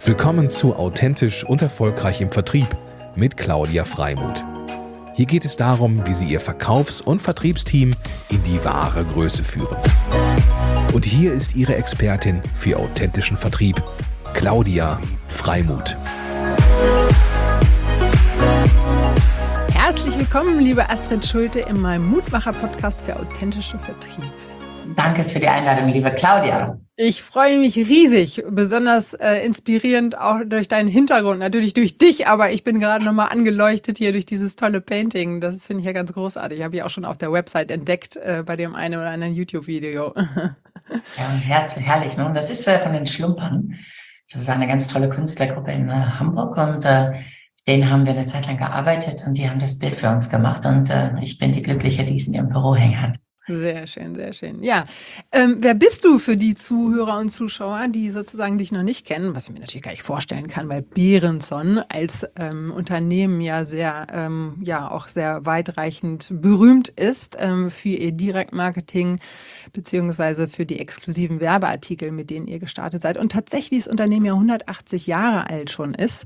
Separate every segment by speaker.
Speaker 1: Willkommen zu Authentisch und Erfolgreich im Vertrieb mit Claudia Freimuth. Hier geht es darum, wie Sie Ihr Verkaufs- und Vertriebsteam in die wahre Größe führen. Und hier ist Ihre Expertin für authentischen Vertrieb, Claudia Freimuth.
Speaker 2: Herzlich willkommen, liebe Astrid Schulte, in meinem Mutmacher-Podcast für authentischen Vertrieb.
Speaker 3: Danke für die Einladung, liebe Claudia.
Speaker 2: Ich freue mich riesig, besonders inspirierend auch durch deinen Hintergrund, natürlich durch dich, aber ich bin gerade nochmal angeleuchtet hier durch dieses tolle Painting. Das finde ich ja ganz großartig. Habe ich auch schon auf der Website entdeckt, bei dem einen oder anderen YouTube-Video.
Speaker 3: Ja, herrlich. Ne? Und das ist von den Schlumpern. Das ist eine ganz tolle Künstlergruppe in Hamburg und denen haben wir eine Zeit lang gearbeitet und die haben das Bild für uns gemacht und ich bin die Glückliche, die es in ihrem Büro hängen hat.
Speaker 2: Sehr schön, sehr schön. Ja, wer bist du für die Zuhörer und Zuschauer, die sozusagen dich noch nicht kennen, was ich mir natürlich gar nicht vorstellen kann, weil Berenson als Unternehmen ja sehr, auch sehr weitreichend berühmt ist für ihr Direktmarketing beziehungsweise für die exklusiven Werbeartikel, mit denen ihr gestartet seid und tatsächlich das Unternehmen ja 180 Jahre alt schon ist.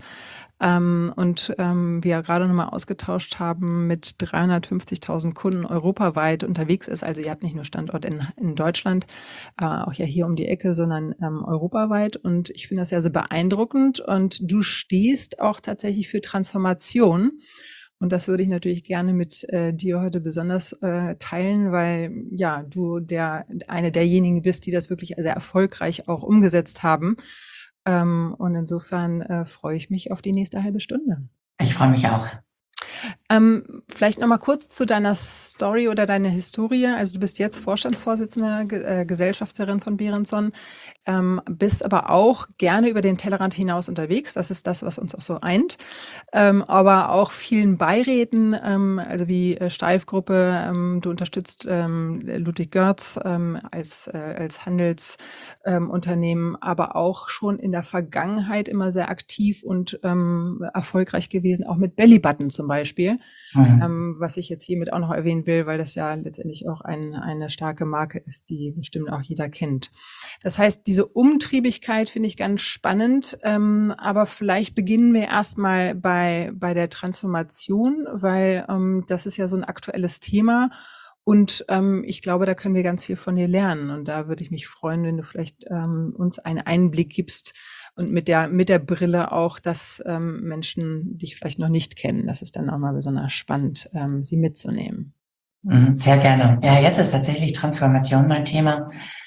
Speaker 2: Wir gerade nochmal ausgetauscht haben, mit 350.000 Kunden europaweit unterwegs ist. Also ihr habt nicht nur Standort in Deutschland, auch ja hier um die Ecke, sondern europaweit. Und ich finde das ja sehr beeindruckend. Und du stehst auch tatsächlich für Transformation. Und das würde ich natürlich gerne mit dir heute besonders teilen, weil ja du eine derjenigen bist, die das wirklich sehr erfolgreich auch umgesetzt haben. Und insofern freue ich mich auf die nächste halbe Stunde.
Speaker 3: Ich freue mich auch.
Speaker 2: Vielleicht nochmal kurz zu deiner Story oder deiner Historie. Also du bist jetzt Vorstandsvorsitzende, Gesellschafterin von Berenson, bist aber auch gerne über den Tellerrand hinaus unterwegs. Das ist das, was uns auch so eint. Aber auch vielen Beiräten, also wie Steif-Gruppe, du unterstützt Ludwig Görz als Handelsunternehmen, aber auch schon in der Vergangenheit immer sehr aktiv und erfolgreich gewesen, auch mit Bellybutton zum Beispiel. Was ich jetzt hiermit auch noch erwähnen will, weil das ja letztendlich auch eine starke Marke ist, die bestimmt auch jeder kennt. Das heißt, diese Umtriebigkeit finde ich ganz spannend, aber vielleicht beginnen wir erstmal bei der Transformation, weil das ist ja so ein aktuelles Thema und ich glaube, da können wir ganz viel von dir lernen und da würde ich mich freuen, wenn du vielleicht uns einen Einblick gibst, und mit der Brille auch, dass Menschen dich vielleicht noch nicht kennen. Das ist dann auch mal besonders spannend, sie mitzunehmen.
Speaker 3: Sehr gerne. Ja, jetzt ist tatsächlich Transformation mein Thema.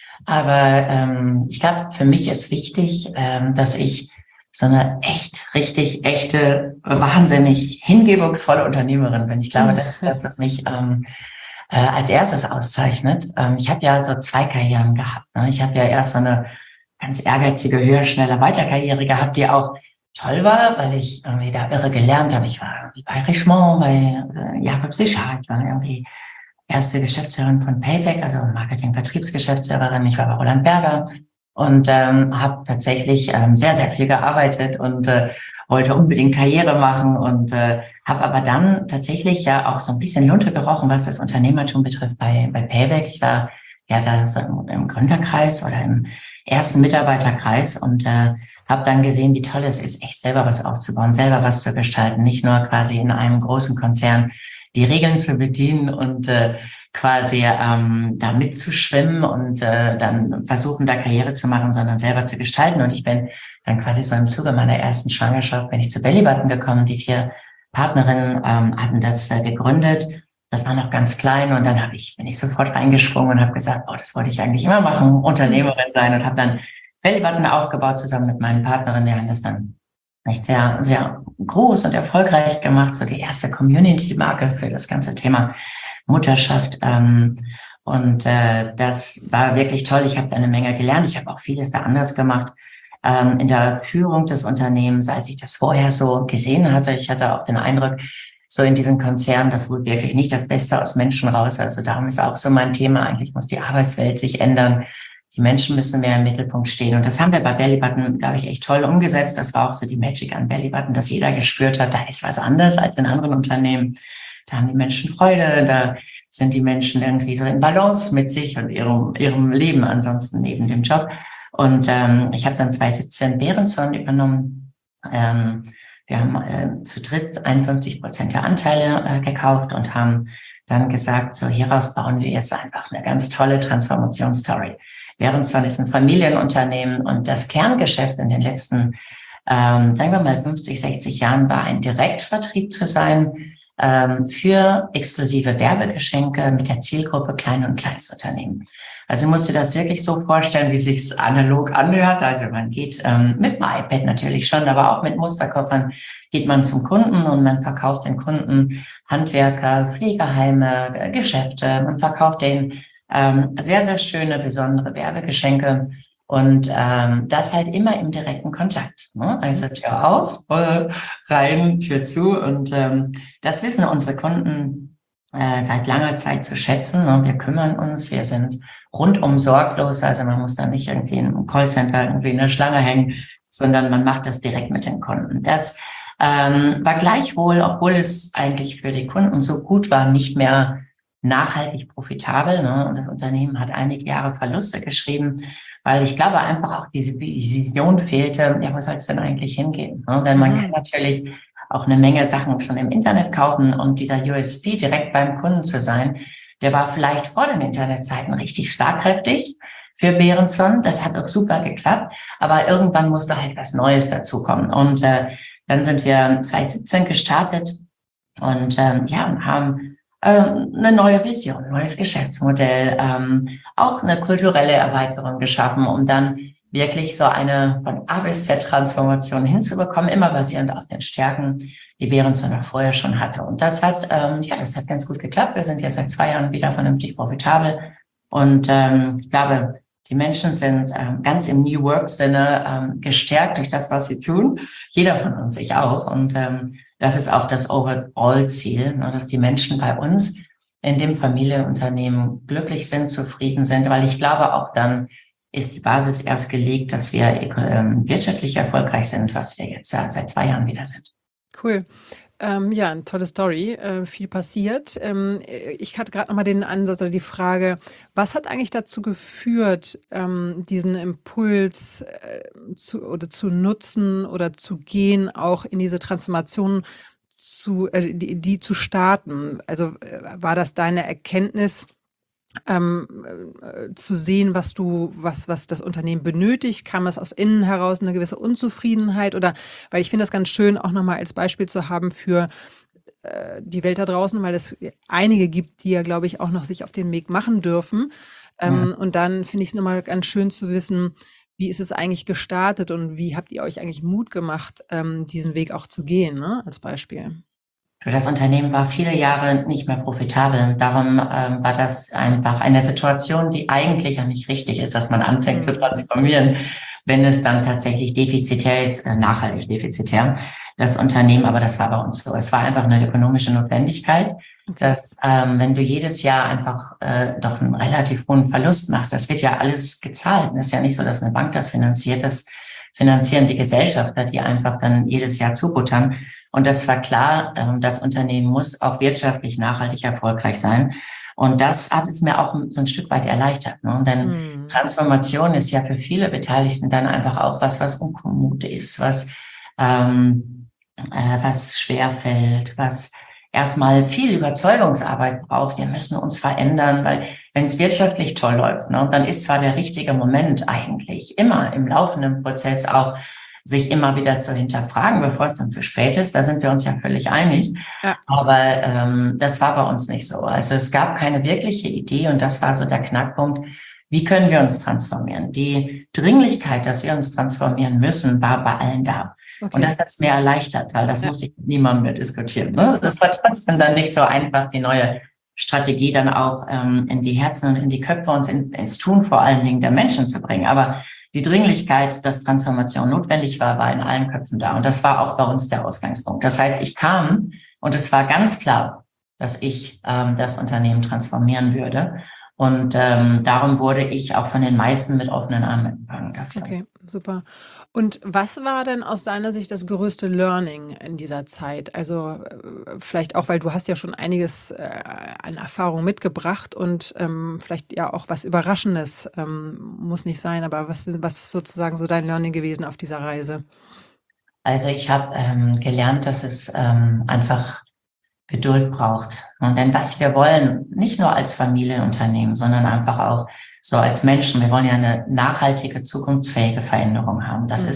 Speaker 3: Aber ich glaube, für mich ist wichtig, dass ich so eine richtig echte, wahnsinnig hingebungsvolle Unternehmerin bin. Ich glaube, das ist das, was mich als erstes auszeichnet. Ich habe ja so 2 Karrieren gehabt. Ne? Ich habe ja erst so eine ganz ehrgeizige, höher, schneller, weiter Karriere gehabt, die auch toll war, weil ich irgendwie da irre gelernt habe. Ich war irgendwie bei Richemont, bei Jakob Sichar, ich war irgendwie erste Geschäftsführerin von Payback, also Marketing-Vertriebsgeschäftsführerin. Ich war bei Roland Berger und habe tatsächlich sehr viel gearbeitet und wollte unbedingt Karriere machen und habe aber dann tatsächlich ja auch so ein bisschen Lunte gerochen, was das Unternehmertum betrifft bei Payback. Ich war ja da so im Gründerkreis oder im ersten Mitarbeiterkreis und habe dann gesehen, wie toll es ist, echt selber was aufzubauen, selber was zu gestalten, nicht nur quasi in einem großen Konzern die Regeln zu bedienen und quasi da mitzuschwimmen und dann versuchen, da Karriere zu machen, sondern selber zu gestalten. Und ich bin dann quasi so im Zuge meiner ersten Schwangerschaft, bin ich zu Bellybutton gekommen. Die 4 Partnerinnen hatten das gegründet. Das war noch ganz klein und dann bin ich sofort reingesprungen und habe gesagt, das wollte ich eigentlich immer machen, Unternehmerin sein und habe dann Bellybutton aufgebaut zusammen mit meinen Partnerinnen. Wir haben das dann echt sehr, sehr groß und erfolgreich gemacht, so die erste Community-Marke für das ganze Thema Mutterschaft. Das war wirklich toll. Ich habe da eine Menge gelernt. Ich habe auch vieles da anders gemacht in der Führung des Unternehmens, als ich das vorher so gesehen hatte. Ich hatte auch den Eindruck, so in diesen Konzernen, das holt wirklich nicht das Beste aus Menschen raus. Also darum ist auch so mein Thema. Eigentlich muss die Arbeitswelt sich ändern. Die Menschen müssen mehr im Mittelpunkt stehen. Und das haben wir bei Bellybutton, glaube ich, echt toll umgesetzt. Das war auch so die Magic an Bellybutton, dass jeder gespürt hat, da ist was anders als in anderen Unternehmen. Da haben die Menschen Freude, da sind die Menschen irgendwie so in Balance mit sich und ihrem Leben ansonsten neben dem Job. Und ich habe dann 2017 Berenson übernommen. Wir haben zu dritt 51% der Anteile gekauft und haben dann gesagt, so hieraus bauen wir jetzt einfach eine ganz tolle Transformationsstory. Berenson ist ein Familienunternehmen und das Kerngeschäft in den letzten, sagen wir mal 50, 60 Jahren war ein Direktvertrieb zu sein für exklusive Werbegeschenke mit der Zielgruppe Klein- und Kleinstunternehmen. Also musst du das wirklich so vorstellen, wie sich's analog anhört. Also man geht mit dem iPad natürlich schon, aber auch mit Musterkoffern geht man zum Kunden und man verkauft den Kunden Handwerker, Pflegeheime, Geschäfte. Man verkauft denen sehr, sehr schöne, besondere Werbegeschenke. Und das halt immer im direkten Kontakt. Ne? Also Tür auf, rein, Tür zu. Und das wissen unsere Kunden seit langer Zeit zu schätzen. Ne? Wir kümmern uns, wir sind rundum sorglos. Also man muss da nicht irgendwie im Callcenter irgendwie in der Schlange hängen, sondern man macht das direkt mit den Kunden. Das war gleichwohl, obwohl es eigentlich für die Kunden so gut war, nicht mehr nachhaltig profitabel. Ne? Und das Unternehmen hat einige Jahre Verluste geschrieben, weil ich glaube einfach auch diese Vision fehlte, ja, wo soll es denn eigentlich hingehen? Ne? Denn man kann natürlich auch eine Menge Sachen schon im Internet kaufen und dieser USP direkt beim Kunden zu sein, der war vielleicht vor den Internetzeiten richtig schlagkräftig für Berenson. Das hat auch super geklappt, aber irgendwann musste halt was Neues dazukommen. Und dann sind wir 2017 gestartet und und haben eine neue Vision, ein neues Geschäftsmodell, auch eine kulturelle Erweiterung geschaffen, um dann wirklich so eine von A bis Z Transformation hinzubekommen, immer basierend auf den Stärken, die Berenson auch vorher schon hatte. Und das hat, das hat ganz gut geklappt. Wir sind jetzt seit 2 Jahren wieder vernünftig profitabel. Und ich glaube, die Menschen sind ganz im New Work-Sinne gestärkt durch das, was sie tun. Jeder von uns, ich auch. Und das ist auch das Overall-Ziel, ne, dass die Menschen bei uns in dem Familienunternehmen glücklich sind, zufrieden sind, weil ich glaube, auch dann ist die Basis erst gelegt, dass wir wirtschaftlich erfolgreich sind, was wir jetzt seit 2 Jahren wieder sind.
Speaker 2: Cool. Ja, eine tolle Story, viel passiert. Ich hatte gerade noch mal den Ansatz oder die Frage, was hat eigentlich dazu geführt, diesen Impuls zu nutzen oder zu gehen, auch in diese Transformation die zu starten? Also war das deine Erkenntnis, zu sehen, was das Unternehmen benötigt? Kam es aus innen heraus eine gewisse Unzufriedenheit? Oder, weil ich finde das ganz schön, auch nochmal als Beispiel zu haben für die Welt da draußen, weil es einige gibt, die ja, glaube ich, auch noch sich auf den Weg machen dürfen. Und dann finde ich es nochmal ganz schön zu wissen, wie ist es eigentlich gestartet und wie habt ihr euch eigentlich Mut gemacht, diesen Weg auch zu gehen, ne? Als Beispiel.
Speaker 3: Das Unternehmen war viele Jahre nicht mehr profitabel. Darum war das einfach eine Situation, die eigentlich ja nicht richtig ist, dass man anfängt zu transformieren, wenn es dann tatsächlich defizitär ist, nachhaltig defizitär, das Unternehmen. Aber das war bei uns so. Es war einfach eine ökonomische Notwendigkeit, dass wenn du jedes Jahr einfach doch einen relativ hohen Verlust machst, das wird ja alles gezahlt. Es ist ja nicht so, dass eine Bank das finanziert. Das finanzieren die Gesellschafter, die einfach dann jedes Jahr zubuttern. Und das war klar, das Unternehmen muss auch wirtschaftlich nachhaltig erfolgreich sein. Und das hat es mir auch so ein Stück weit erleichtert. Ne? Denn Transformation ist ja für viele Beteiligten dann einfach auch was unkommod ist, was schwerfällt, was erstmal viel Überzeugungsarbeit braucht. Wir müssen uns verändern, weil wenn es wirtschaftlich toll läuft, ne, dann ist zwar der richtige Moment eigentlich immer im laufenden Prozess auch, sich immer wieder zu hinterfragen, bevor es dann zu spät ist. Da sind wir uns ja völlig einig. Ja. Aber das war bei uns nicht so. Also es gab keine wirkliche Idee und das war so der Knackpunkt. Wie können wir uns transformieren? Die Dringlichkeit, dass wir uns transformieren müssen, war bei allen da. Okay. Und das hat es mir erleichtert, weil das muss ich mit niemandem mehr diskutieren. Ne? Das war trotzdem dann nicht so einfach, die neue Strategie dann auch in die Herzen und in die Köpfe und ins Tun vor allen Dingen der Menschen zu bringen. Aber die Dringlichkeit, dass Transformation notwendig war, war in allen Köpfen da. Und das war auch bei uns der Ausgangspunkt. Das heißt, ich kam und es war ganz klar, dass ich das Unternehmen transformieren würde. Und darum wurde ich auch von den meisten mit offenen Armen empfangen dafür.
Speaker 2: Okay, super. Und was war denn aus deiner Sicht das größte Learning in dieser Zeit? Also vielleicht auch, weil du hast ja schon einiges an Erfahrung mitgebracht und vielleicht ja auch was Überraschendes muss nicht sein, aber was ist sozusagen so dein Learning gewesen auf dieser Reise?
Speaker 3: Also ich habe gelernt, dass es einfach Geduld braucht. Und denn was wir wollen, nicht nur als Familienunternehmen, sondern einfach auch so als Menschen, wir wollen ja eine nachhaltige, zukunftsfähige Veränderung haben. Das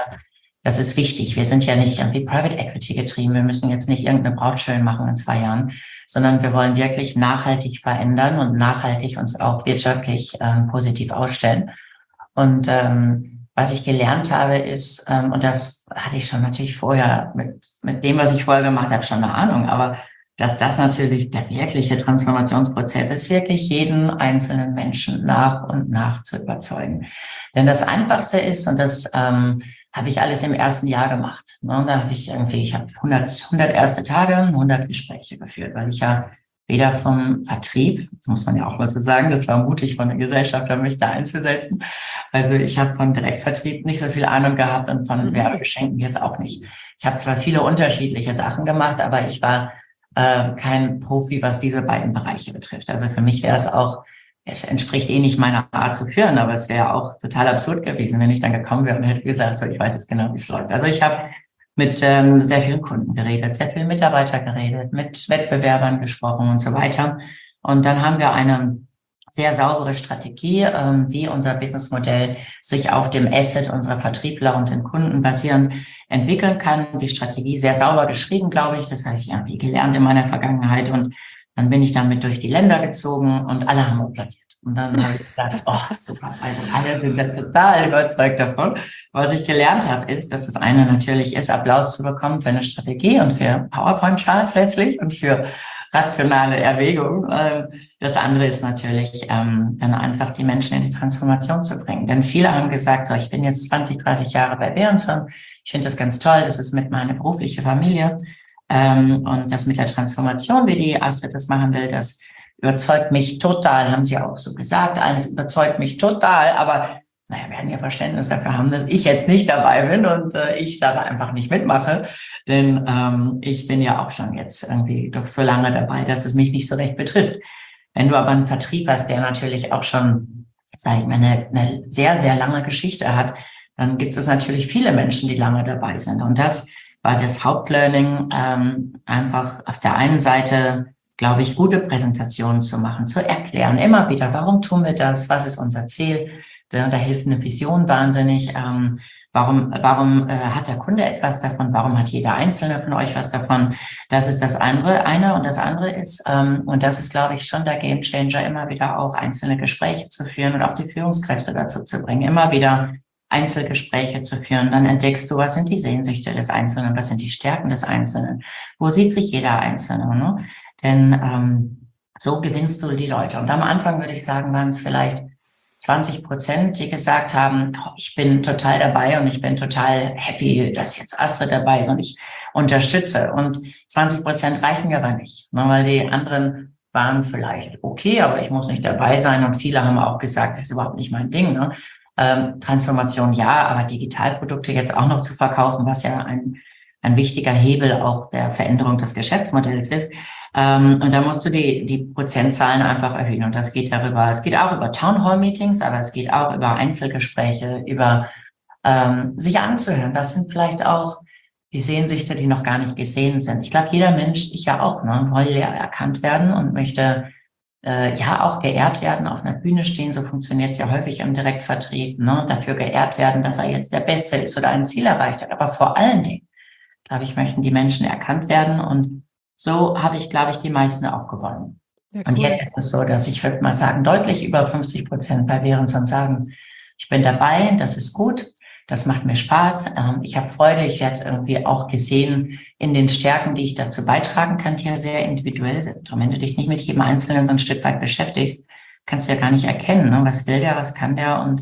Speaker 3: ist wichtig. Wir sind ja nicht irgendwie Private Equity getrieben. Wir müssen jetzt nicht irgendeine Braut schön machen in 2 Jahren, sondern wir wollen wirklich nachhaltig verändern und nachhaltig uns auch wirtschaftlich positiv ausstellen. Und was ich gelernt habe ist, und das hatte ich schon natürlich vorher mit dem, was ich vorher gemacht habe, schon eine Ahnung, aber dass das natürlich der wirkliche Transformationsprozess ist, wirklich jeden einzelnen Menschen nach und nach zu überzeugen. Denn das Einfachste ist, und das habe ich alles im ersten Jahr gemacht. Ne? Da habe ich 100 erste Tage, 100 Gespräche geführt, weil ich ja weder vom Vertrieb, das muss man ja auch mal so sagen, das war mutig von der Gesellschaft, mich da einzusetzen. Also ich habe von Direktvertrieb nicht so viel Ahnung gehabt und von Werbegeschenken jetzt auch nicht. Ich habe zwar viele unterschiedliche Sachen gemacht, aber ich war kein Profi, was diese beiden Bereiche betrifft. Also für mich wäre es entspricht nicht meiner Art zu führen, aber es wäre auch total absurd gewesen, wenn ich dann gekommen wäre und hätte gesagt, so, ich weiß jetzt genau, wie es läuft. Also ich habe mit sehr vielen Kunden geredet, sehr vielen Mitarbeitern geredet, mit Wettbewerbern gesprochen und so weiter. Und dann haben wir eine sehr saubere Strategie, wie unser Businessmodell sich auf dem Asset unserer Vertriebler und den Kunden basierend entwickeln kann. Die Strategie sehr sauber geschrieben, glaube ich. Das habe ich irgendwie gelernt in meiner Vergangenheit. Und dann bin ich damit durch die Länder gezogen und alle haben applaudiert. Und dann habe ich gedacht, oh, super. Also alle sind da total überzeugt davon. Was ich gelernt habe, ist, dass das eine natürlich ist, Applaus zu bekommen für eine Strategie und für PowerPoint-Charts letztlich und für rationale Erwägung. Das andere ist natürlich, dann einfach die Menschen in die Transformation zu bringen. Denn viele haben gesagt, oh, ich bin jetzt 20, 30 Jahre bei Berenson. Ich finde das ganz toll. Das ist mit meiner beruflichen Familie. Und das mit der Transformation, wie die Astrid das machen will, das überzeugt mich total, haben sie auch so gesagt. Alles überzeugt mich total. Aber naja, wir werden ja Verständnis dafür haben, dass ich jetzt nicht dabei bin und ich da einfach nicht mitmache. Denn ich bin ja auch schon jetzt irgendwie doch so lange dabei, dass es mich nicht so recht betrifft. Wenn du aber einen Vertrieb hast, der natürlich auch schon, sag ich mal, eine sehr, sehr lange Geschichte hat, dann gibt es natürlich viele Menschen, die lange dabei sind. Und das war das Hauptlearning, einfach auf der einen Seite, glaube ich, gute Präsentationen zu machen, zu erklären, immer wieder, warum tun wir das, was ist unser Ziel. Da hilft eine Vision wahnsinnig. Warum hat der Kunde etwas davon? Warum hat jeder Einzelne von euch was davon? Das ist das eine. Und das andere ist, und das ist, glaube ich, schon der Gamechanger, immer wieder auch einzelne Gespräche zu führen und auch die Führungskräfte dazu zu bringen, immer wieder Einzelgespräche zu führen. Dann entdeckst du, was sind die Sehnsüchte des Einzelnen, was sind die Stärken des Einzelnen, wo sieht sich jeder Einzelne, ne? Denn so gewinnst du die Leute. Und am Anfang würde ich sagen, waren es vielleicht 20%, die gesagt haben, oh, ich bin total dabei und ich bin total happy, dass jetzt Astrid dabei ist und ich unterstütze. Und 20% reichen aber nicht, ne, weil die anderen waren vielleicht okay, aber ich muss nicht dabei sein. Und viele haben auch gesagt, das ist überhaupt nicht mein Ding. Ne? Transformation ja, aber Digitalprodukte jetzt auch noch zu verkaufen, was ja ein wichtiger Hebel auch der Veränderung des Geschäftsmodells ist. Und da musst du die Prozentzahlen einfach erhöhen. Und das geht darüber, es geht auch über Townhall-Meetings, aber es geht auch über Einzelgespräche, über sich anzuhören. Das sind vielleicht auch die Sehnsüchte, die noch gar nicht gesehen sind. Ich glaube, jeder Mensch, ich ja auch, ne, will ja erkannt werden und möchte ja auch geehrt werden, auf einer Bühne stehen. So funktioniert es ja häufig im Direktvertrieb. Ne, dafür geehrt werden, dass er jetzt der Beste ist oder ein Ziel erreicht hat. Aber vor allen Dingen, glaube ich, möchten die Menschen erkannt werden und so habe ich, glaube ich, die meisten auch gewonnen. Ja, cool. Und jetzt ist es so, dass ich würde mal sagen, deutlich über 50% bei Berenson sagen, ich bin dabei, das ist gut, das macht mir Spaß, ich habe Freude, ich werde irgendwie auch gesehen in den Stärken, die ich dazu beitragen kann, die ja sehr individuell sind. Und wenn du dich nicht mit jedem Einzelnen so ein Stück weit beschäftigst, kannst du ja gar nicht erkennen, ne? Was will der, was kann der und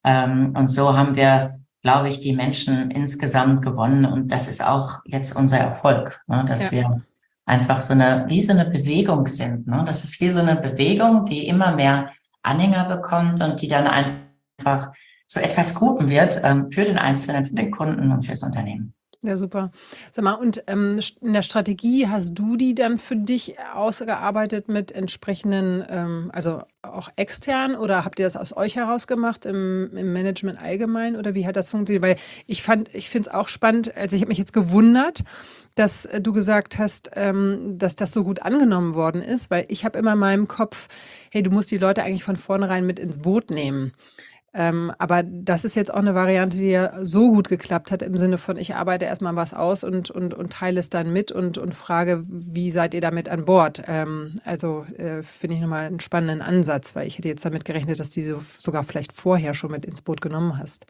Speaker 3: so haben wir, glaube ich, die Menschen insgesamt gewonnen und das ist auch jetzt unser Erfolg, ne? Dass wir einfach wie so eine Bewegung sind. Ne? Das ist wie so eine Bewegung, die immer mehr Anhänger bekommt und die dann einfach zu etwas Gutem wird für den Einzelnen, für den Kunden und fürs Unternehmen.
Speaker 2: Ja, super. Sag mal, und in der Strategie hast du die dann für dich ausgearbeitet mit entsprechenden, also auch extern, oder habt ihr das aus euch heraus gemacht im Management allgemein, oder wie hat das funktioniert? Weil ich finde es auch spannend, also ich habe mich jetzt gewundert, dass du gesagt hast, dass das so gut angenommen worden ist, weil ich habe immer in meinem Kopf, hey, du musst die Leute eigentlich von vornherein mit ins Boot nehmen. Aber das ist jetzt auch eine Variante, die ja so gut geklappt hat, im Sinne von, ich arbeite erstmal was aus und teile es dann mit und frage, wie seid ihr damit an Bord? Finde ich nochmal einen spannenden Ansatz, weil ich hätte jetzt damit gerechnet, dass du sogar vielleicht vorher schon mit ins Boot genommen hast.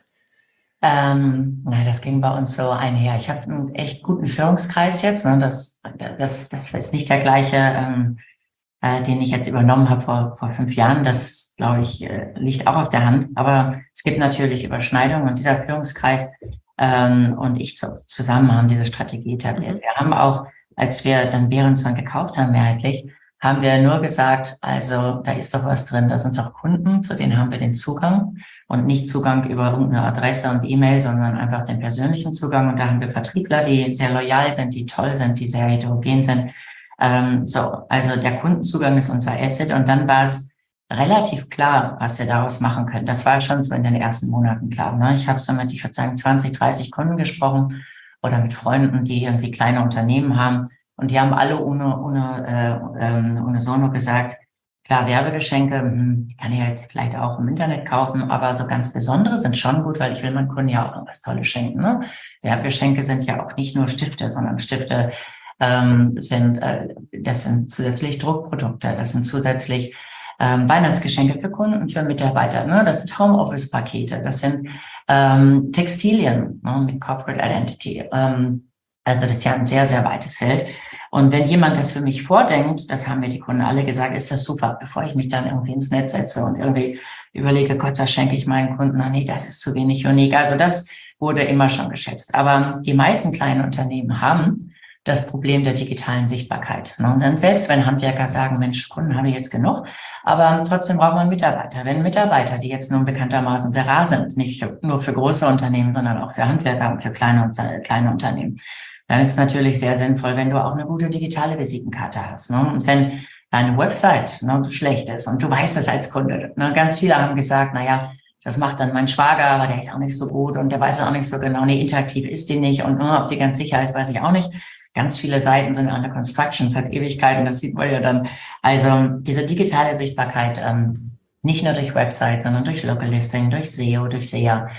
Speaker 3: Das ging bei uns so einher. Ich habe einen echt guten Führungskreis jetzt. Ne? Das ist nicht der gleiche, den ich jetzt übernommen habe vor 5 Jahren. Das, glaube ich, liegt auch auf der Hand. Aber es gibt natürlich Überschneidungen, und dieser Führungskreis und ich zusammen haben diese Strategie etabliert. Wir haben auch, als wir dann Behrenson gekauft haben, mehrheitlich, haben wir nur gesagt, also da ist doch was drin, da sind doch Kunden, zu denen haben wir den Zugang, und nicht Zugang über irgendeine Adresse und E-Mail, sondern einfach den persönlichen Zugang. Und da haben wir Vertriebler, die sehr loyal sind, die toll sind, die sehr heterogen sind. Also der Kundenzugang ist unser Asset, und dann war es relativ klar, was wir daraus machen können. Das war schon so in den ersten Monaten klar. Ne? Ich habe so mit, ich würde sagen, 20, 30 Kunden gesprochen oder mit Freunden, die irgendwie kleine Unternehmen haben, und die haben alle ohne Sono gesagt, klar, Werbegeschenke, die kann ich jetzt vielleicht auch im Internet kaufen, aber so ganz besondere sind schon gut, weil ich will meinen Kunden ja auch irgendwas Tolles schenken. Ne? Werbegeschenke sind ja auch nicht nur Stifte, sondern Stifte das sind zusätzlich Druckprodukte, das sind zusätzlich Weihnachtsgeschenke für Kunden, für Mitarbeiter, ne? Das sind Homeoffice-Pakete, das sind Textilien, ne? Mit Corporate Identity. Also das ist ja ein sehr, sehr weites Feld. Und wenn jemand das für mich vordenkt, das haben mir die Kunden alle gesagt, ist das super, bevor ich mich dann irgendwie ins Netz setze und irgendwie überlege, Gott, was schenke ich meinen Kunden? Nee, das ist zu wenig unique. Also das wurde immer schon geschätzt. Aber die meisten kleinen Unternehmen haben das Problem der digitalen Sichtbarkeit. Und dann, selbst wenn Handwerker sagen, Mensch, Kunden habe ich jetzt genug, aber trotzdem braucht man Mitarbeiter. Wenn Mitarbeiter, die jetzt nun bekanntermaßen sehr rar sind, nicht nur für große Unternehmen, sondern auch für Handwerker und für kleine Unternehmen, dann ist es natürlich sehr sinnvoll, wenn du auch eine gute digitale Visitenkarte hast. Ne? Und wenn deine Website schlecht ist und du weißt es als Kunde, ne? Ganz viele haben gesagt, naja, das macht dann mein Schwager, aber der ist auch nicht so gut und der weiß auch nicht so genau, nee, interaktiv ist die nicht, und ob die ganz sicher ist, weiß ich auch nicht. Ganz viele Seiten sind under construction, es hat Ewigkeiten, das sieht man ja dann. Also diese digitale Sichtbarkeit, nicht nur durch Website, sondern durch Local Listing, durch SEO, durch SEA,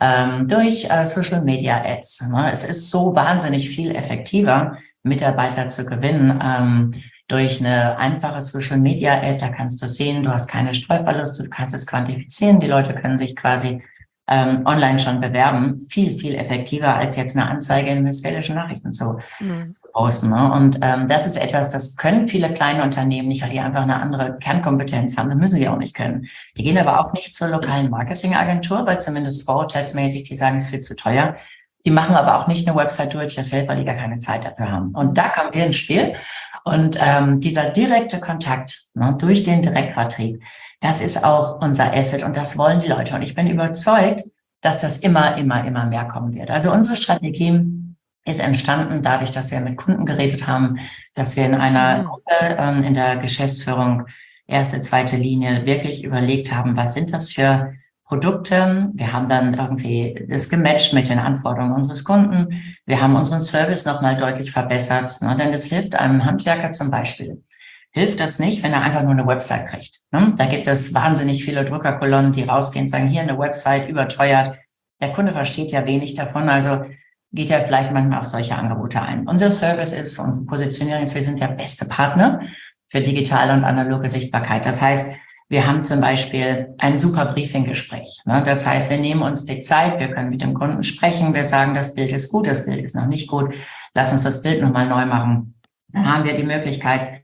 Speaker 3: durch Social Media Ads. Ne? Es ist so wahnsinnig viel effektiver, Mitarbeiter zu gewinnen, durch eine einfache Social Media Ad. Da kannst du sehen, du hast keine Streuverluste, du kannst es quantifizieren, die Leute können sich quasi online schon bewerben, viel, viel effektiver, als jetzt eine Anzeige in Westfälischen Nachrichten zu posten. Ne? Und das ist etwas, das können viele kleine Unternehmen nicht, weil die einfach eine andere Kernkompetenz haben. Das müssen sie auch nicht können. Die gehen aber auch nicht zur lokalen Marketingagentur, weil zumindest vorurteilsmäßig, die sagen, es ist viel zu teuer. Die machen aber auch nicht eine Website do-it-yourself, weil die gar keine Zeit dafür haben. Und da kommen wir ins Spiel. Und dieser direkte Kontakt, ne, durch den Direktvertrieb, das ist auch unser Asset, und das wollen die Leute. Und ich bin überzeugt, dass das immer mehr kommen wird. Also unsere Strategie ist entstanden dadurch, dass wir mit Kunden geredet haben, dass wir in einer Gruppe in der Geschäftsführung erste, zweite Linie wirklich überlegt haben, was sind das für Produkte. Wir haben dann irgendwie das gematcht mit den Anforderungen unseres Kunden. Wir haben unseren Service nochmal deutlich verbessert. Ne? Denn es hilft einem Handwerker zum Beispiel. Hilft das nicht, wenn er einfach nur eine Website kriegt. Ne? Da gibt es wahnsinnig viele Druckerkolonnen, die rausgehen und sagen, hier eine Website, überteuert. Der Kunde versteht ja wenig davon, also geht ja vielleicht manchmal auf solche Angebote ein. Unser Service ist, unsere Positionierung ist, wir sind der beste Partner für digitale und analoge Sichtbarkeit. Das heißt, wir haben zum Beispiel ein super Briefinggespräch. Ne? Das heißt, wir nehmen uns die Zeit, wir können mit dem Kunden sprechen, wir sagen, das Bild ist gut, das Bild ist noch nicht gut, lass uns das Bild nochmal neu machen. Dann haben wir die Möglichkeit,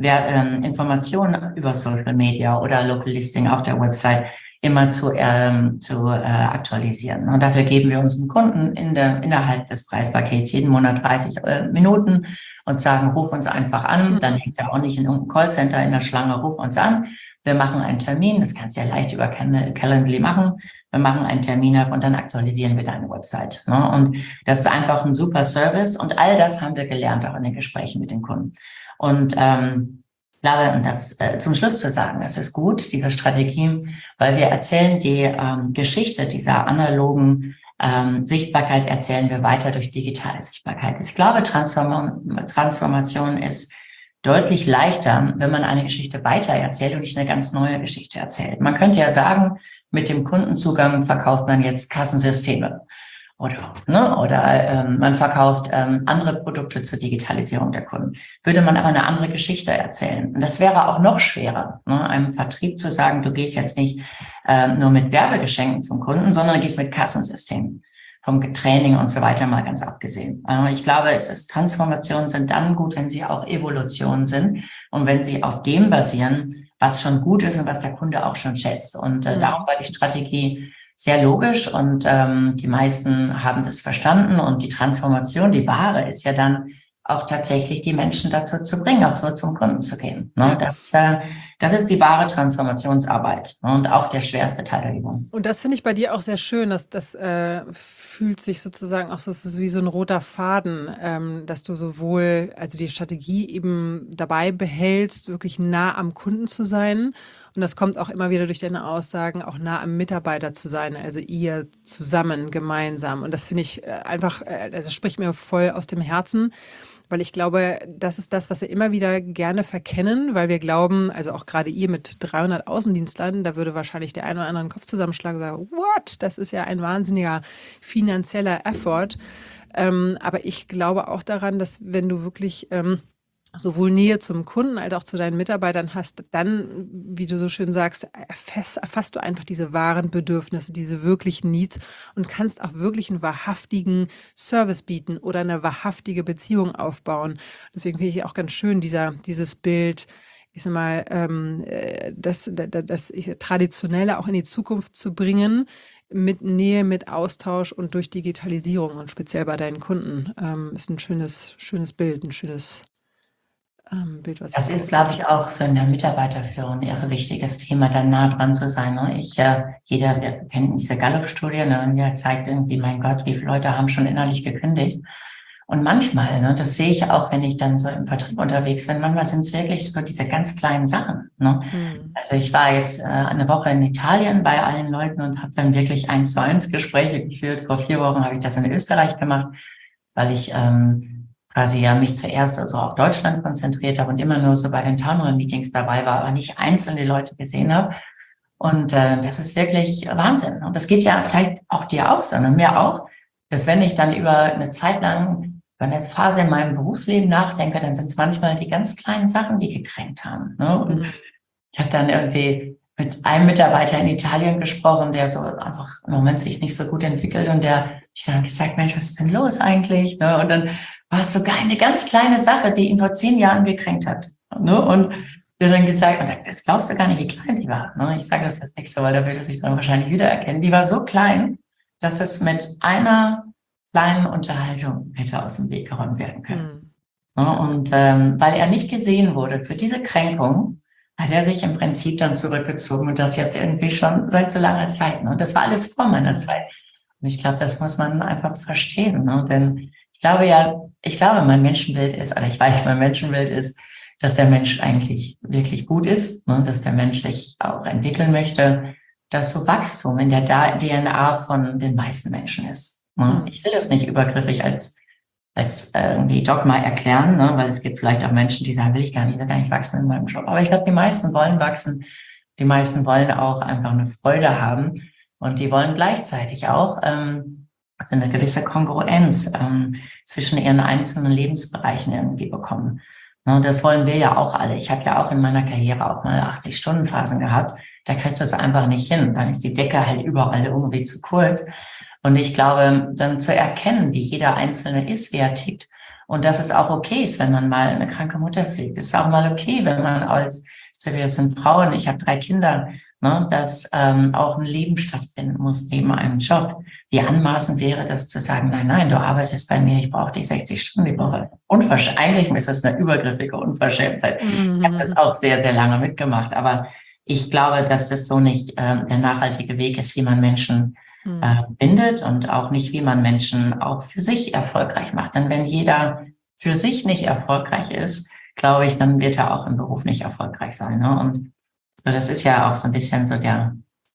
Speaker 3: Informationen über Social Media oder Local Listing auf der Website immer zu aktualisieren. Und dafür geben wir unseren Kunden innerhalb des Preispakets jeden Monat 30 Minuten und sagen, ruf uns einfach an. Dann hängt er auch nicht in irgendeinem Callcenter in der Schlange, ruf uns an. Wir machen einen Termin, das kannst du ja leicht über Calendly machen. wir machen einen Termin ab und dann aktualisieren wir deine Website. Ne? Und das ist einfach ein super Service und all das haben wir gelernt, auch in den Gesprächen mit den Kunden. Und ich glaube, und das zum Schluss zu sagen, das ist gut, diese Strategie, weil wir erzählen die Geschichte dieser analogen Sichtbarkeit erzählen wir weiter durch digitale Sichtbarkeit. Ich glaube, Transformation ist deutlich leichter, wenn man eine Geschichte weiter erzählt und nicht eine ganz neue Geschichte erzählt. Man könnte ja sagen, mit dem Kundenzugang verkauft man jetzt Kassensysteme oder man verkauft andere Produkte zur Digitalisierung der Kunden. Würde man aber eine andere Geschichte erzählen. Und das wäre auch noch schwerer, ne, einem Vertrieb zu sagen, du gehst jetzt nicht nur mit Werbegeschenken zum Kunden, sondern gehst mit Kassensystemen. Vom Training und so weiter mal ganz abgesehen. Ich glaube, Transformationen sind dann gut, wenn sie auch Evolutionen sind und wenn sie auf dem basieren, was schon gut ist und was der Kunde auch schon schätzt. Und darum war die Strategie sehr logisch und die meisten haben das verstanden und die Transformation, die wahre, ist ja dann auch tatsächlich die Menschen dazu zu bringen, auch so zum Kunden zu gehen. Ne? Das ist die wahre Transformationsarbeit, ne? Und auch der schwerste Teil der Übung.
Speaker 2: Und das finde ich bei dir auch sehr schön, dass das fühlt sich sozusagen auch so wie so ein roter Faden, dass du sowohl, also die Strategie eben dabei behältst, wirklich nah am Kunden zu sein. Und das kommt auch immer wieder durch deine Aussagen, auch nah am Mitarbeiter zu sein, also ihr zusammen, gemeinsam. Und das finde ich einfach, das spricht mir voll aus dem Herzen. Weil ich glaube, das ist das, was wir immer wieder gerne verkennen, weil wir glauben, also auch gerade ihr mit 300 Außendienstlern, da würde wahrscheinlich der eine oder andere den Kopf zusammenschlagen und sagen, what? Das ist ja ein wahnsinniger finanzieller Effort. Aber ich glaube auch daran, dass wenn du wirklich sowohl Nähe zum Kunden als auch zu deinen Mitarbeitern hast, dann, wie du so schön sagst, erfasst du einfach diese wahren Bedürfnisse, diese wirklichen Needs und kannst auch wirklich einen wahrhaftigen Service bieten oder eine wahrhaftige Beziehung aufbauen. Deswegen finde ich auch ganz schön, dieses Bild, ich sag mal, das Traditionelle auch in die Zukunft zu bringen, mit Nähe, mit Austausch und durch Digitalisierung und speziell bei deinen Kunden, ist ein schönes Bild, ein schönes Bild, was
Speaker 3: das ist, glaube ich, auch so in der Mitarbeiterführung ein irre wichtiges Thema, da nah dran zu sein. Ne? Wir kennen diese Gallup-Studie, ne? Und der zeigt irgendwie, mein Gott, wie viele Leute haben schon innerlich gekündigt. Und manchmal, ne, das sehe ich auch, wenn ich dann so im Vertrieb unterwegs bin, manchmal sind es wirklich so diese ganz kleinen Sachen. Ne? Also ich war jetzt eine Woche in Italien bei allen Leuten und habe dann wirklich 1:1 Gespräche geführt. Vor 4 Wochen habe ich das in Österreich gemacht, weil ich quasi ja mich zuerst also auf Deutschland konzentriert habe und immer nur so bei den Townhall-Meetings dabei war, aber nicht einzelne Leute gesehen habe. Und das ist wirklich Wahnsinn. Und das geht ja vielleicht auch dir auch so, und mir auch, dass wenn ich dann über eine Zeit lang, über eine Phase in meinem Berufsleben nachdenke, dann sind es manchmal die ganz kleinen Sachen, die gekränkt haben. Ne? Und ich habe dann irgendwie mit einem Mitarbeiter in Italien gesprochen, der so einfach im Moment sich nicht so gut entwickelt und ich dann gesagt, Mensch, was ist denn los eigentlich? Ne? Und dann war es sogar eine ganz kleine Sache, die ihn vor 10 Jahren gekränkt hat. Ne? Und der dann gesagt, und das glaubst du gar nicht, wie klein die war. Ne? Ich sage das jetzt nicht so, weil da wird er sich dann wahrscheinlich wiedererkennen. Die war so klein, dass das mit einer kleinen Unterhaltung hätte aus dem Weg geräumt werden können. Ne? Und weil er nicht gesehen wurde für diese Kränkung, hat er sich im Prinzip dann zurückgezogen und das jetzt irgendwie schon seit so langer Zeit. Ne? Und das war alles vor meiner Zeit. Und ich glaube, das muss man einfach verstehen. Ne? Denn ich glaube, mein Menschenbild ist, oder ich weiß, mein Menschenbild ist, dass der Mensch eigentlich wirklich gut ist, ne? Dass der Mensch sich auch entwickeln möchte, dass so Wachstum in der DNA von den meisten Menschen ist. Ne? Ich will das nicht übergriffig als irgendwie Dogma erklären, ne? Weil es gibt vielleicht auch Menschen, die sagen, will ich gar nicht wachsen in meinem Job. Aber ich glaube, die meisten wollen wachsen. Die meisten wollen auch einfach eine Freude haben. Und die wollen gleichzeitig auch also eine gewisse Kongruenz zwischen ihren einzelnen Lebensbereichen irgendwie bekommen. Ne, das wollen wir ja auch alle. Ich habe ja auch in meiner Karriere auch mal 80-Stunden-Phasen gehabt. Da kriegst du es einfach nicht hin. Dann ist die Decke halt überall irgendwie zu kurz. Und ich glaube, dann zu erkennen, wie jeder Einzelne ist, wie er tickt. Und dass es auch okay ist, wenn man mal eine kranke Mutter pflegt. Es ist auch mal okay, wenn man wir sind Frauen, ich habe 3 Kinder, ne, dass auch ein Leben stattfinden muss neben einem Job. Wie anmaßend wäre das zu sagen, nein, du arbeitest bei mir, ich brauche dich 60 Stunden die Woche. Eigentlich ist das eine übergriffige Unverschämtheit. Ich habe das auch sehr, sehr lange mitgemacht, aber ich glaube, dass das so nicht der nachhaltige Weg ist, wie man Menschen bindet und auch nicht, wie man Menschen auch für sich erfolgreich macht. Denn wenn jeder für sich nicht erfolgreich ist, glaube ich, dann wird er auch im Beruf nicht erfolgreich sein. Ne? Und so, das ist ja auch so ein bisschen so der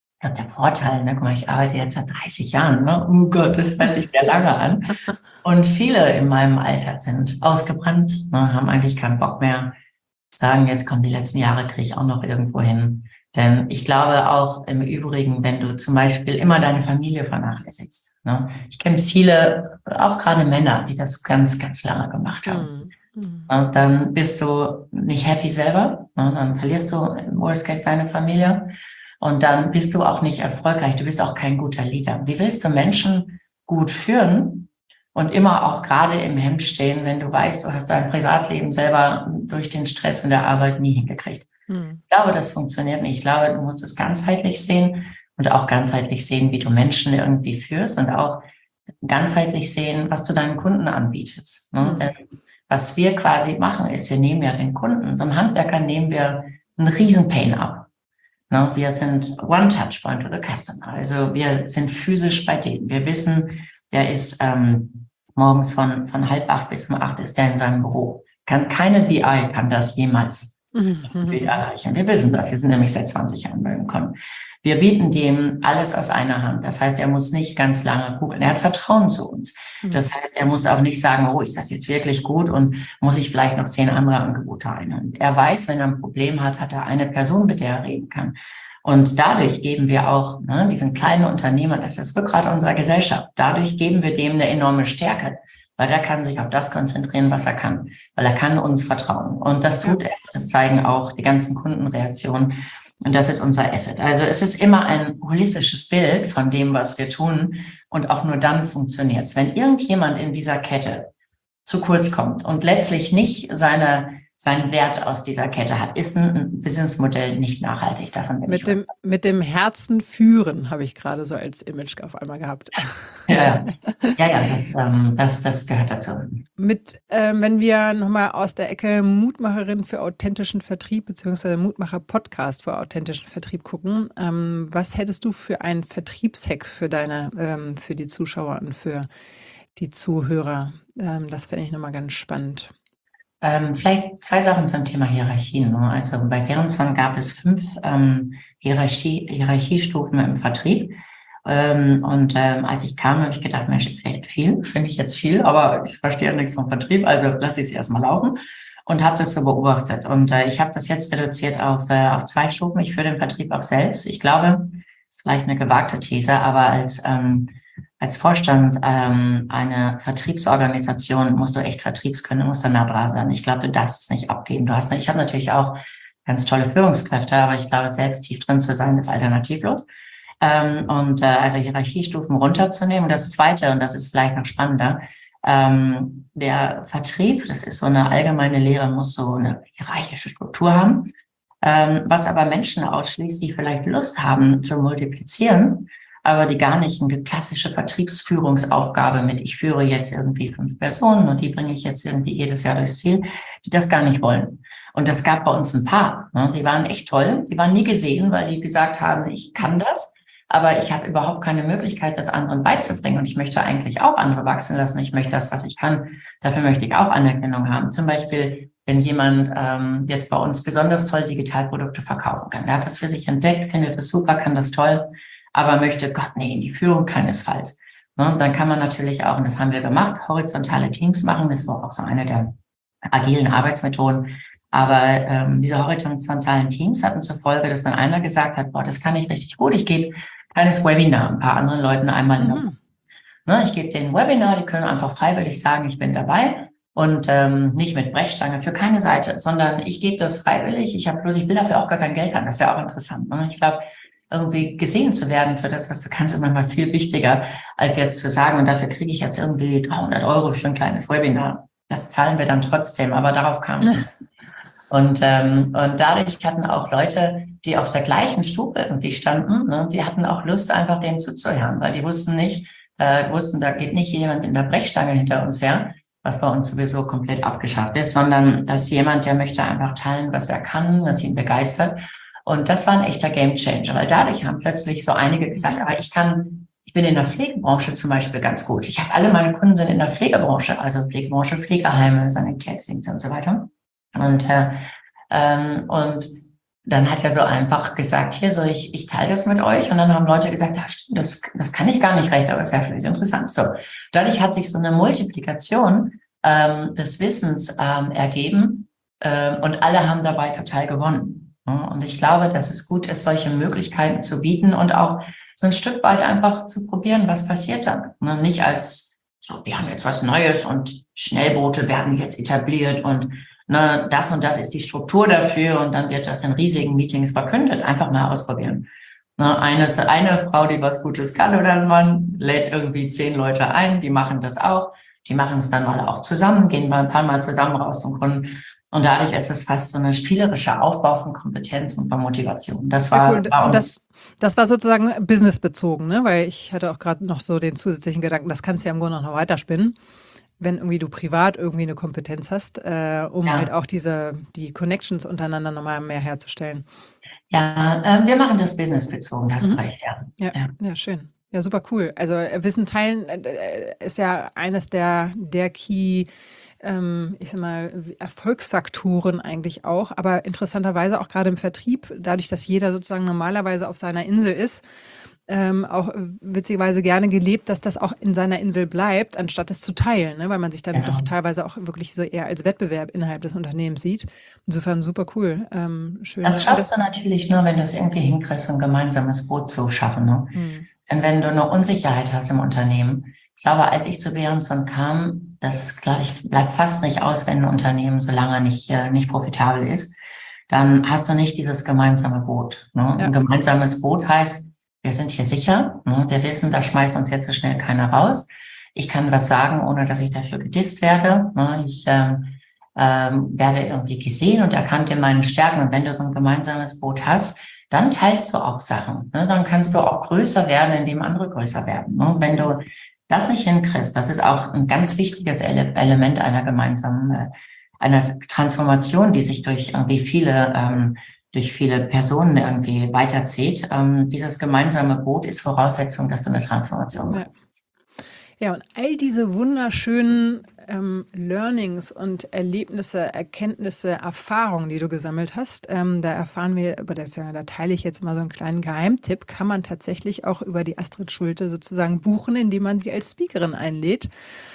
Speaker 3: Vorteil. Ne? Guck mal, ich arbeite jetzt seit 30 Jahren. Ne? Oh Gott, das hört sich sehr lange an. Und viele in meinem Alter sind ausgebrannt, ne? Haben eigentlich keinen Bock mehr, sagen, jetzt kommen die letzten Jahre, kriege ich auch noch irgendwo hin. Denn ich glaube auch im Übrigen, wenn du zum Beispiel immer deine Familie vernachlässigst. Ne? Ich kenne viele, auch gerade Männer, die das ganz, ganz lange gemacht haben. Und dann bist du nicht happy selber. Ne? Dann verlierst du im Worst Case deine Familie. Und dann bist du auch nicht erfolgreich. Du bist auch kein guter Leader. Wie willst du Menschen gut führen und immer auch gerade im Hemd stehen, wenn du weißt, du hast dein Privatleben selber durch den Stress in der Arbeit nie hingekriegt? Ich glaube, das funktioniert nicht. Ich glaube, du musst es ganzheitlich sehen und auch ganzheitlich sehen, wie du Menschen irgendwie führst und auch ganzheitlich sehen, was du deinen Kunden anbietest. Ne? Denn was wir quasi machen, ist, wir nehmen ja den Kunden. So einem Handwerker nehmen wir einen Riesen-Pain ab. Ne? Wir sind One-Touch-Point to the Customer. Also wir sind physisch bei denen. Wir wissen, der ist morgens von 7:30 bis um 8 ist der in seinem Büro. Keine BI kann das jemals erreichen. Wir wissen das. Wir sind nämlich seit 20 Jahren bei dem Kunden. Wir bieten dem alles aus einer Hand. Das heißt, er muss nicht ganz lange googeln. Er hat Vertrauen zu uns. Das heißt, er muss auch nicht sagen, oh, ist das jetzt wirklich gut und muss ich vielleicht noch 10 andere Angebote einholen. Er weiß, wenn er ein Problem hat, hat er eine Person, mit der er reden kann. Und dadurch geben wir auch diesen kleinen Unternehmern, das ist das Rückgrat unserer Gesellschaft, dadurch geben wir dem eine enorme Stärke, weil der kann sich auf das konzentrieren, was er kann, weil er kann uns vertrauen. Und das tut er. Das zeigen auch die ganzen Kundenreaktionen. Und das ist unser Asset. Also es ist immer ein holistisches Bild von dem, was wir tun. Und auch nur dann funktioniert es. Wenn irgendjemand in dieser Kette zu kurz kommt und letztlich nicht seinen Wert aus dieser Kette hat, ist ein Businessmodell nicht nachhaltig. Davon bin ich überzeugt.
Speaker 2: Mit dem Herzen führen habe ich gerade so als Image auf einmal gehabt.
Speaker 3: Ja, das gehört dazu.
Speaker 2: Wenn wir nochmal aus der Ecke Mutmacherin für authentischen Vertrieb beziehungsweise Mutmacher-Podcast für authentischen Vertrieb gucken, was hättest du für einen Vertriebshack für die Zuschauer und für die Zuhörer? Das fände ich nochmal ganz spannend.
Speaker 3: Vielleicht 2 Sachen zum Thema Hierarchien. Also bei Berenson gab es 5 Hierarchiestufen im Vertrieb. Als ich kam, habe ich gedacht, Mensch, jetzt echt viel, finde ich jetzt viel, aber ich verstehe ja nichts vom Vertrieb, also lasse ich es erstmal laufen und habe das so beobachtet. Und ich habe das jetzt reduziert auf 2 Stufen. Ich führe den Vertrieb auch selbst. Ich glaube, das ist vielleicht eine gewagte These, aber als Vorstand einer Vertriebsorganisation musst du echt Vertriebskönnen, musst du nah dran sein. Ich glaube, du darfst es nicht abgeben. Ich habe natürlich auch ganz tolle Führungskräfte, aber ich glaube, selbst tief drin zu sein, ist alternativlos. Also Hierarchiestufen runterzunehmen. Und das Zweite, und das ist vielleicht noch spannender, der Vertrieb, das ist so eine allgemeine Lehre, muss so eine hierarchische Struktur haben, was aber Menschen ausschließt, die vielleicht Lust haben zu multiplizieren, aber die gar nicht eine klassische Vertriebsführungsaufgabe mit, ich führe jetzt irgendwie 5 Personen und die bringe ich jetzt irgendwie jedes Jahr durchs Ziel, die das gar nicht wollen. Und das gab bei uns ein paar, die waren echt toll, die waren nie gesehen, weil die gesagt haben, ich kann das, aber ich habe überhaupt keine Möglichkeit, das anderen beizubringen und ich möchte eigentlich auch andere wachsen lassen, ich möchte das, was ich kann, dafür möchte ich auch Anerkennung haben. Zum Beispiel, wenn jemand jetzt bei uns besonders toll Digitalprodukte verkaufen kann, der hat das für sich entdeckt, findet es super, kann das toll, aber möchte, Gott, nee, in die Führung keinesfalls. Dann kann man natürlich auch, und das haben wir gemacht, horizontale Teams machen. Das ist auch so eine der agilen Arbeitsmethoden. Aber diese horizontalen Teams hatten zur Folge, dass dann einer gesagt hat, boah, das kann ich richtig gut. Ich gebe ein kleines Webinar ein paar anderen Leuten einmal in der Woche. Ich gebe denen ein Webinar, die können einfach freiwillig sagen, ich bin dabei. Und nicht mit Brechstange für keine Seite, sondern ich gebe das freiwillig. Ich will dafür auch gar kein Geld haben. Das ist ja auch interessant. Ich glaube, irgendwie gesehen zu werden für das, was du kannst, ist manchmal viel wichtiger, als jetzt zu sagen, und dafür kriege ich jetzt irgendwie 300 € für ein kleines Webinar. Das zahlen wir dann trotzdem, aber darauf kam es nicht. Und dadurch hatten auch Leute, die auf der gleichen Stufe irgendwie standen, die hatten auch Lust, einfach dem zuzuhören, weil die wussten, da geht nicht jemand in der Brechstange hinter uns her, was bei uns sowieso komplett abgeschafft ist, sondern dass jemand, der möchte einfach teilen, was er kann, was ihn begeistert. Und das war ein echter Gamechanger, weil dadurch haben plötzlich so einige gesagt, aber ich bin in der Pflegebranche zum Beispiel ganz gut. Ich habe alle meine Kunden sind in der Pflegebranche, also Pflegebranche, Pflegeheime, Sanitätsdienste und so weiter. Und dann hat er so einfach gesagt, hier, so ich teile das mit euch. Und dann haben Leute gesagt, ja, stimmt, das kann ich gar nicht recht, aber das ist ja vielleicht interessant. So, dadurch hat sich so eine Multiplikation des Wissens ergeben und alle haben dabei total gewonnen. Ja, und ich glaube, dass es gut ist, solche Möglichkeiten zu bieten und auch so ein Stück weit einfach zu probieren, was passiert dann. Und nicht als so, wir haben jetzt was Neues und Schnellboote werden jetzt etabliert und das und das ist die Struktur dafür und dann wird das in riesigen Meetings verkündet. Einfach mal ausprobieren. Eine Frau, die was Gutes kann oder ein Mann, lädt irgendwie 10 Leute ein, die machen das auch. Die machen es dann mal auch zusammen, gehen mal ein paar Mal zusammen raus zum Kunden. Und dadurch ist es fast so eine spielerische Aufbau von Kompetenz und von Motivation. Das war
Speaker 2: cool.
Speaker 3: bei uns.
Speaker 2: Das war sozusagen businessbezogen, ne? Weil ich hatte auch gerade noch so den zusätzlichen Gedanken, das kannst du ja im Grunde noch weiterspinnen, wenn irgendwie du privat irgendwie eine Kompetenz hast, halt auch die Connections untereinander nochmal mehr herzustellen.
Speaker 3: Ja, wir machen das businessbezogen, hast recht, ja.
Speaker 2: Ja, schön. Ja, super cool. Also Wissen teilen ist ja eines der Key, ich sag mal, Erfolgsfaktoren eigentlich auch, aber interessanterweise auch gerade im Vertrieb, dadurch, dass jeder sozusagen normalerweise auf seiner Insel ist, auch witzigerweise gerne gelebt, dass das auch in seiner Insel bleibt, anstatt es zu teilen, ne? Weil man sich dann doch teilweise auch wirklich so eher als Wettbewerb innerhalb des Unternehmens sieht. Insofern super cool. Schön.
Speaker 3: Das schaffst du natürlich nur, wenn du es irgendwie hinkriegst, ein gemeinsames Boot zu schaffen. Ne? Und wenn du eine Unsicherheit hast im Unternehmen, ich glaube, als ich zu Berenson kam, das, glaube ich, bleibt fast nicht aus, wenn ein Unternehmen so lange nicht profitabel ist, dann hast du nicht dieses gemeinsame Boot. Ne? Ja. Ein gemeinsames Boot heißt, wir sind hier sicher, ne? Wir wissen, da schmeißt uns jetzt so schnell keiner raus. Ich kann was sagen, ohne dass ich dafür gedisst werde. Ne? Ich werde irgendwie gesehen und erkannt in meinen Stärken. Und wenn du so ein gemeinsames Boot hast, dann teilst du auch Sachen. Ne? Dann kannst du auch größer werden, indem andere größer werden. Ne? Wenn du das nicht hinkriegst, das ist auch ein ganz wichtiges Element einer gemeinsamen, einer Transformation, die sich durch irgendwie viele Personen irgendwie weiterzieht. Dieses gemeinsame Boot ist Voraussetzung, dass du eine Transformation machst.
Speaker 2: Ja, und all diese wunderschönen Learnings und Erlebnisse, Erkenntnisse, Erfahrungen, die du gesammelt hast, da erfahren wir, da teile ich jetzt mal so einen kleinen Geheimtipp, kann man tatsächlich auch über die Astrid Schulte sozusagen buchen, indem man sie als Speakerin einlädt.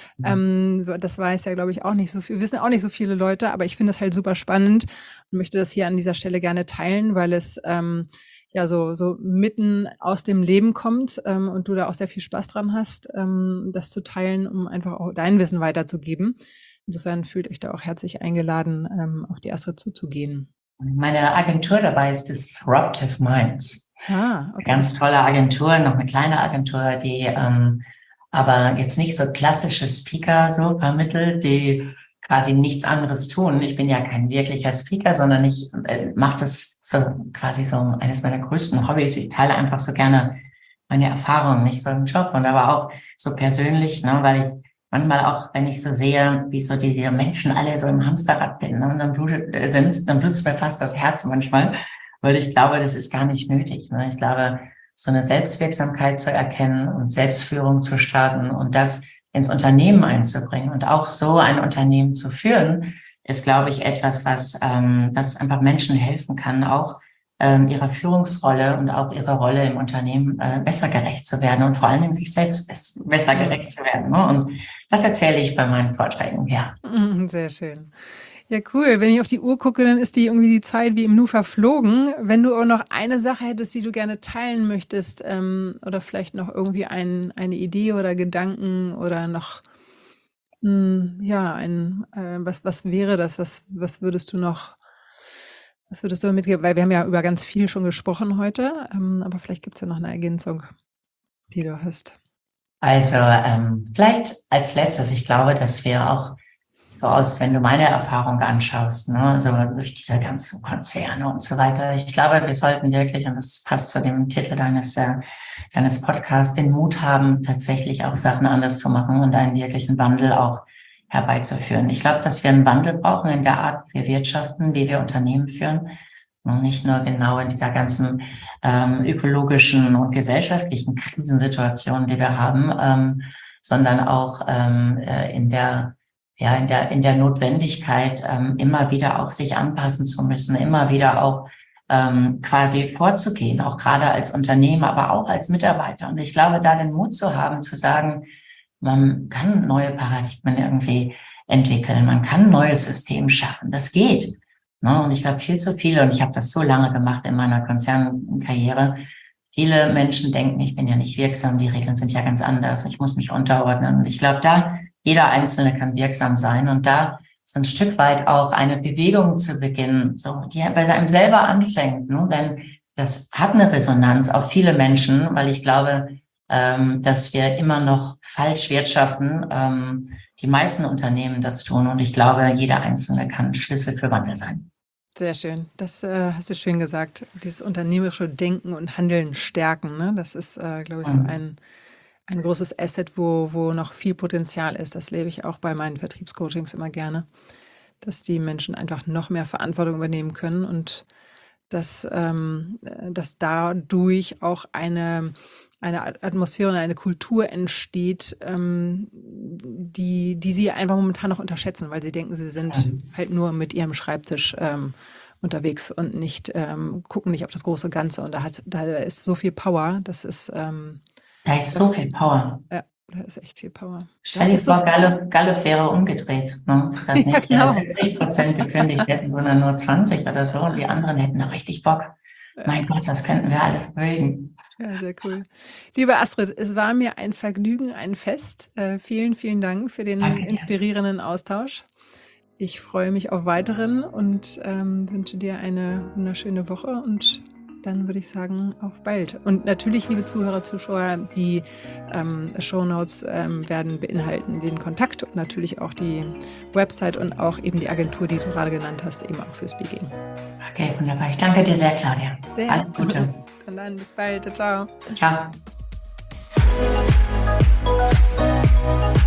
Speaker 2: Das weiß ja, glaube ich, auch nicht so viel, wissen auch nicht so viele Leute, aber ich finde es halt super spannend und möchte das hier an dieser Stelle gerne teilen, weil es so mitten aus dem Leben kommt und du da auch sehr viel Spaß dran hast, das zu teilen, um einfach auch dein Wissen weiterzugeben. Insofern fühlt euch da auch herzlich eingeladen, auf die Astrid zuzugehen.
Speaker 3: Meine Agentur dabei ist Disruptive Minds.
Speaker 2: Okay.
Speaker 3: Ganz tolle Agentur, noch eine kleine Agentur, die aber jetzt nicht so klassische Speaker so vermittelt, die quasi nichts anderes tun. Ich bin ja kein wirklicher Speaker, sondern ich mache das so quasi so eines meiner größten Hobbys. Ich teile einfach so gerne meine Erfahrungen, nicht so im Job und aber auch so persönlich, ne, weil ich manchmal auch, wenn ich so sehe, wie so die Menschen alle so im Hamsterrad bin, ne, und dann blutet es mir fast das Herz manchmal, weil ich glaube, das ist gar nicht nötig. Ne? Ich glaube, so eine Selbstwirksamkeit zu erkennen und Selbstführung zu starten und das ins Unternehmen einzubringen und auch so ein Unternehmen zu führen, ist, glaube ich, etwas, was einfach Menschen helfen kann, auch ihrer Führungsrolle und auch ihrer Rolle im Unternehmen besser gerecht zu werden und vor allen Dingen sich selbst besser gerecht zu werden. Ne? Und das erzähle ich bei meinen Vorträgen, ja.
Speaker 2: Sehr schön. Ja, cool. Wenn ich auf die Uhr gucke, dann ist die Zeit wie im Nu verflogen. Wenn du auch noch eine Sache hättest, die du gerne teilen möchtest, oder vielleicht noch irgendwie eine Idee oder Gedanken oder noch, was wäre das? Was würdest du mitgeben? Weil wir haben ja über ganz viel schon gesprochen heute, aber vielleicht gibt es ja noch eine Ergänzung, die du hast.
Speaker 3: Also, vielleicht als letztes, ich glaube, dass wir auch wenn du meine Erfahrung anschaust, ne, so durch diese ganzen Konzerne und so weiter. Ich glaube, wir sollten wirklich, und das passt zu dem Titel deines Podcasts, den Mut haben, tatsächlich auch Sachen anders zu machen und einen wirklichen Wandel auch herbeizuführen. Ich glaube, dass wir einen Wandel brauchen in der Art, wie wir wirtschaften, wie wir Unternehmen führen. Und nicht nur genau in dieser ganzen ökologischen und gesellschaftlichen Krisensituation, die wir haben, sondern auch in der Notwendigkeit, immer wieder auch sich anpassen zu müssen, immer wieder auch quasi vorzugehen, auch gerade als Unternehmer, aber auch als Mitarbeiter. Und ich glaube, da den Mut zu haben, zu sagen, man kann neue Paradigmen irgendwie entwickeln, man kann ein neues System schaffen, das geht. Ne? Und ich glaube, viel zu viele, und ich habe das so lange gemacht in meiner Konzernkarriere, viele Menschen denken, ich bin ja nicht wirksam, die Regeln sind ja ganz anders, ich muss mich unterordnen. Und ich glaube, da jeder Einzelne kann wirksam sein und da so ein Stück weit auch eine Bewegung zu beginnen, so die bei einem selber anfängt, ne? Denn das hat eine Resonanz auf viele Menschen, weil ich glaube, dass wir immer noch falsch wirtschaften. Die meisten Unternehmen das tun und ich glaube, jeder Einzelne kann Schlüssel für Wandel sein.
Speaker 2: Sehr schön. Das hast du schön gesagt. Dieses unternehmerische Denken und Handeln stärken, ne? Das ist, glaube ich, so ein großes Asset, wo noch viel Potenzial ist. Das lebe ich auch bei meinen Vertriebscoachings immer gerne, dass die Menschen einfach noch mehr Verantwortung übernehmen können und dass dadurch auch eine Atmosphäre und eine Kultur entsteht, die sie einfach momentan noch unterschätzen, weil sie denken, sie sind halt nur mit ihrem Schreibtisch unterwegs und gucken nicht auf das große Ganze. Und da ist so viel Power, das ist
Speaker 3: da ist so viel Power.
Speaker 2: Ja, da ist echt viel Power.
Speaker 3: Stell dir vor, Gallup wäre umgedreht. Ne? Dass nicht
Speaker 2: genau.
Speaker 3: 70% gekündigt hätten, sondern nur 20 oder so. Und die anderen hätten da richtig Bock. Mein Gott, das könnten wir alles bilden.
Speaker 2: Ja, sehr cool. Liebe Astrid, es war mir ein Vergnügen, ein Fest. Vielen, vielen Dank für den inspirierenden Austausch. Ich freue mich auf weiteren und wünsche dir eine wunderschöne Woche und dann würde ich sagen, auf bald. Und natürlich, liebe Zuhörer, Zuschauer, die Shownotes werden beinhalten den Kontakt und natürlich auch die Website und auch eben die Agentur, die du gerade genannt hast, eben auch für Speaking.
Speaker 3: Okay, wunderbar. Ich danke dir sehr, Claudia. Alles Gute.
Speaker 2: Dann bis bald. Ciao.
Speaker 3: Ciao.